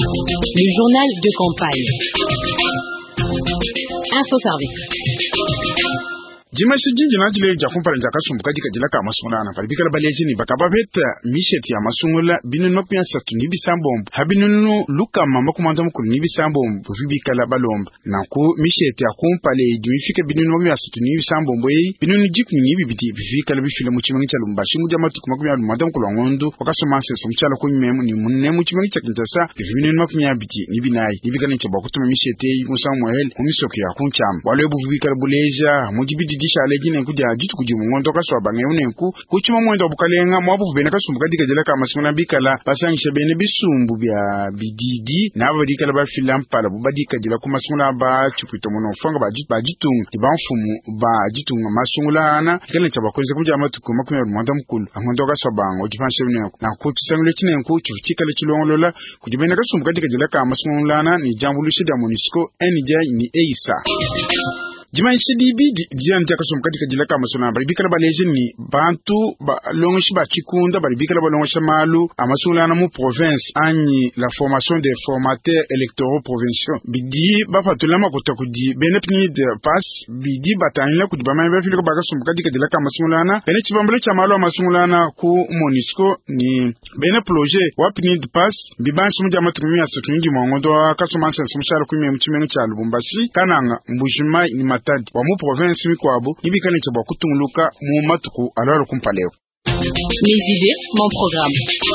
Le journal de campagne. Info-service. Dimanche jina jile jakumpara jakasumbuka dikajila kama sonana palibikala balejini bakababeta misheti ya masungula binunop ya satuni bisambombo habinunu luka mama kumanda mukuru ni bisambombo vibikala balomba naku misheti ya kumpale idwifika binunop ya satuni bisambombo binunu jikuni bibiti bifika bifile muchimangi cha lumbashi muja matuku makumya lumada mukuru wangondo wakasomase somchala kunyimemu ni munne muchimangi cha kintasa binunop ya biti nibinayi nibikala nchaba kutuma misheti musamuel umisoki ya kuncham walebu vibikala buleja mujibidi disha alejine kuja jitu kujimungondo kaswa bangeune kuchuma mwendo bukalenga mwabu bene kasumbuka dikajela kama simuna bikala basangisha bene bisumbu bya bididi nabo dikala ba filampala bubadika jela kuma simuna ba chupito mono fanga ba jitung dibanfumu ba jitung masungulana kele chabakoze kuja amatuku makumya mwanda mkulu angondo kaswa bango jifanshe bene na kutisangule chine chuchika le chilongolola kujibene kasumbuka dikajela kama simulana ni jambulu shida monisco enija ni eisa Jima nchidibi diyan jakasum katika jilaka masuna baribikala balejini bantu ba longish ba chikunda baribikala balongisha malu amasula na mu province anyi la formation des formateurs électoraux provinciaux bidi ba fatulama kutakudi benepni de pass bidi batanyla kudibama bafilika bakasum katika jilaka masulana bene chibambele cha malu amasulana ku monisco ni bene projet wapni de pass bibanshi mujama tumia sotungi mongondo akasumansa sumshara kumye mchimenu cha Lubumbashi kananga mbujima ni wa mu province mikwabo nibikane chaba kutunguluka mu matuku alalo kumpaleo. Mes idées, mon programme.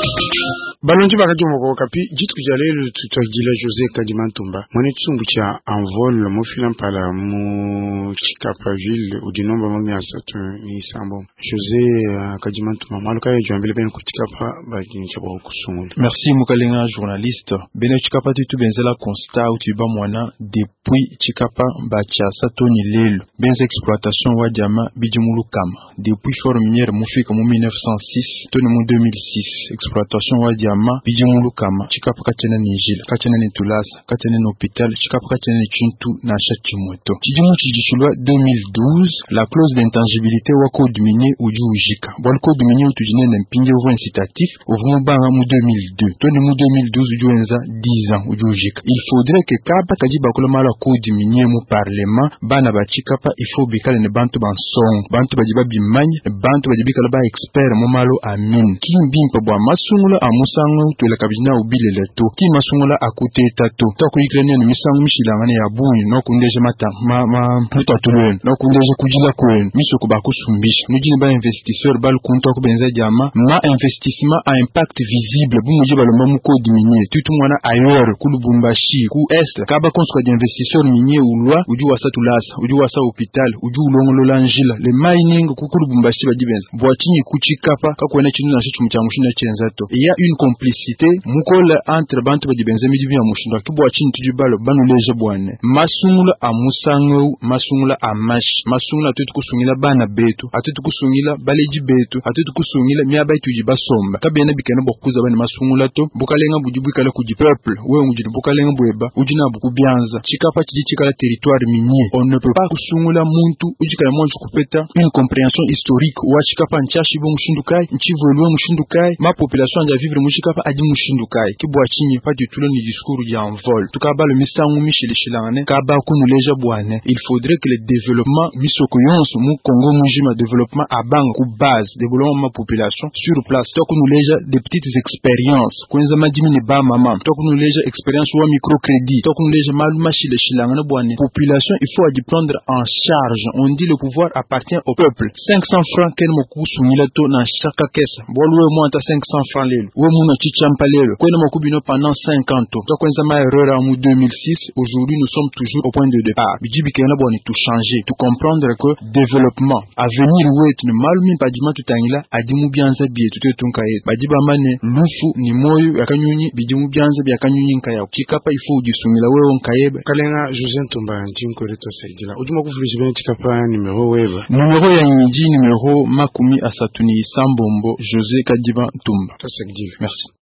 Balonji bakajumoko kapi jitu kujalelo tutagila José Kadimantumba mwene tsumbu cha envol mu filampala mu Chikapa ville ou dinomba mami asatu ni sambo José Kadimantumba maluka ya jambele ben ku Chikapa bagini chabo kusungula. Merci mukalenga journaliste bene Chikapa tu benzela constat ou tuba mwana depuis Chikapa bacha satoni lelo benza exploitation wa jama bijumulu kama depuis formière mufika mu 1906 toni mu 2006 exploitation wa jama bijumulu kama Chikapa kachena ni jila kachena ni tulasa kachena ni hôpital Chikapa kachena ni chintu na chachimoto chijumu chijishulwa 2012 la clause d'intangibilité wa code minier ujujika bon code minier utujine na mpinje uvo incitatif uvumu banga mu 2002 toni mu 2012 ujuenza 10 ans ujujika il faudrait que kaba kajiba kula mala code minier mu parlement bana ba Chikapa il faut bikale ne bantu bansong bantu bajiba bimanya bantu bajibikala ba expert mu malo amin kimbimpa bwa masungula amusango twela kabina ubile leto ki masungula akute tato to ko ikrene ni misango mishilangane ya buni no kundeje mata mutatulwen no kundeje kujila kwen misoko bakusumbisha nujini ba investisseur bal kunto ko benza jama ma investissement a impact visible bu mujiba lo mamu ko diminuer tutu mwana ailleurs ku Lubumbashi ku est kaba konsko d'investisseur minier ulwa uju wasa tulasa uju wasa hôpital uju ulongolo lanjila le mining ku Lubumbashi bajibenza boatini ku Chikapa kakwena chinu na shichu mchamushina chenzato il y a une complicité mukola entre bantu bajibenza midibi ya mushinda kibwa chini tujibalo banu leje bwane masungula amusango masungula amash masungula atutu kusungila bana betu atutu kusungila baleji betu atutu kusungila miaba tuji basomba kabena bikena bokuza bana masungula to bukalenga bujibukala kuji peuple we ngujidi bukalenga bweba ujina bukubyanza Chikapa chikala territoire minier on ne peut pas kusungula muntu ujikala monju kupeta une compréhension historique wa Chikapa nchashi bo mushindukai nchivolwe mushindukai ma population anja vivre mushikapa adi mushindukai kibwa chini pas du tout le discours ya envol tukaba le misangu mishilishilane kaba kunuleja bwane il faudrait que le développement misoko yonso mu Congo mujima développement abang ku base développement ma population sur place to kunuleja des petites expériences kwenza majimi ne ba mama to kunuleja expérience wa microcrédit to kunuleja malu mashilishilane bwane population il faut adi prendre en charge on dit le pouvoir appartient au peuple 500 francs ken mokusu milato na chaque caisse bolwe mo anta 500 francs lelo we muna chichamba lelo kwena mokubino pendant 50 ans to kwenza ma erreur en 2006 aujourd'hui nous sommes toujours au point de départ bijibi kena boni tout changer tout comprendre que développement avenir wetu ni malumi padima tutangila adimu byanza bietu tetunkaye bajiba mane lufu ni moyo yakanyunyi bijimu byanza byakanyunyi nkaya Chikapa ifo ujisungila wewe nkayebe kalenga José Ntumba njinko reto saidila ujuma kufulishi bene Chikapa numero weba numero ya nyiji numero makumi asatuni sambombo José Kadimantumba. Merci.